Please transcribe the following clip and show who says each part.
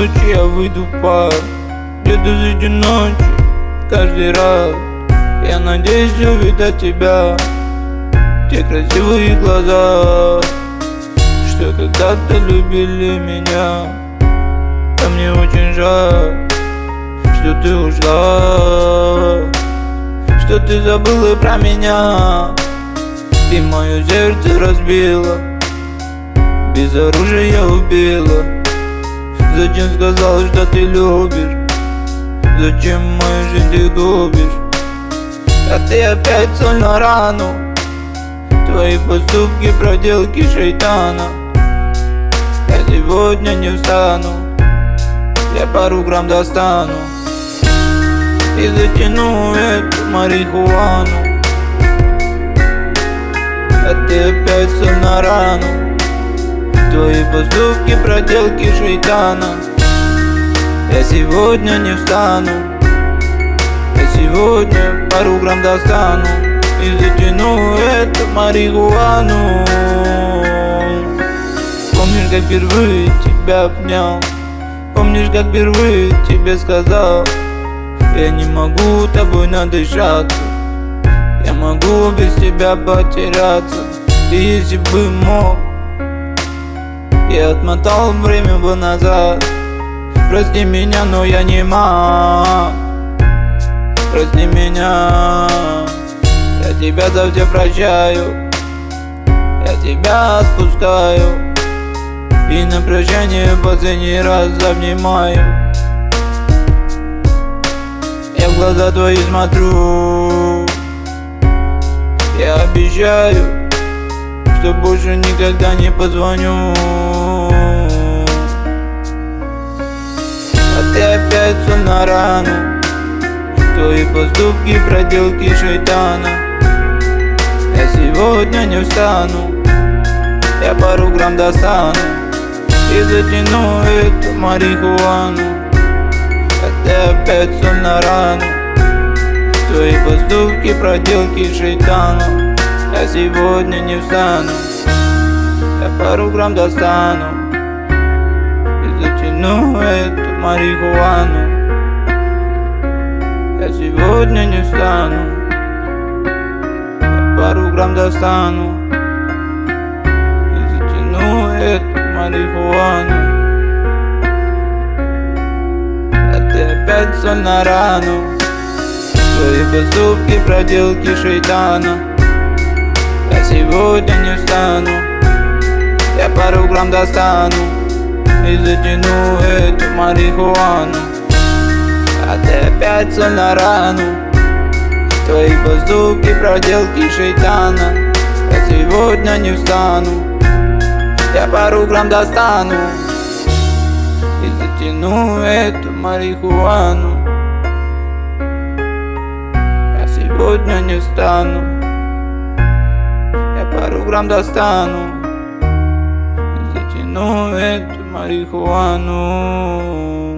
Speaker 1: ночи я выйду в парк, где-то среди ночи, каждый раз я надеюсь увидеть тебя, те красивые глаза, что когда-то любили меня. А мне очень жаль, что ты ушла, что ты забыла про меня. Ты мое сердце разбила, без оружия убила. Зачем сказал, что ты любишь? Зачем мою жизнь ты губишь? А ты опять соль на рану, твои поступки проделки шайтана. Я сегодня не встану, я пару грамм достану и затяну эту марихуану. А ты опять соль на рану, твои поступки проделки шайтана. Я сегодня не встану, я сегодня пару грамм достану и затяну эту марихуану. Помнишь, как впервые тебя обнял? Помнишь, как впервые тебе сказал: я не могу тобой надышаться, я могу без тебя потеряться. И если бы мог, я отмотал время бы назад. Прости меня, но я не мог. Прости меня, я тебя за все прощаю, я тебя отпускаю и на прощание последний раз обнимаю. Я в глаза твои смотрю, я обещаю, что больше никогда не позвоню. А ты опять соль на рану, твои поступки проделки шайтана. Я сегодня не встану, я пару грамм достану и затяну эту марихуану. А ты опять соль на рану, твои поступки проделки шайтана. Я сегодня не встану, я пару грамм достану и затяну эту марихуану. Я сегодня не встану, я пару грамм достану и затяну эту марихуану. А ты опять соль на рану, твои поступки проделки шайтана. Я сегодня не встану, я пару грамм достану и затяну эту марихуану. А ты опять соль на рану, твои поступки проделки шайтана. Я сегодня не встану, я пару грамм достану и затяну эту марихуану. Я сегодня не встану, я пару грамм достану и затяну эту марихуану.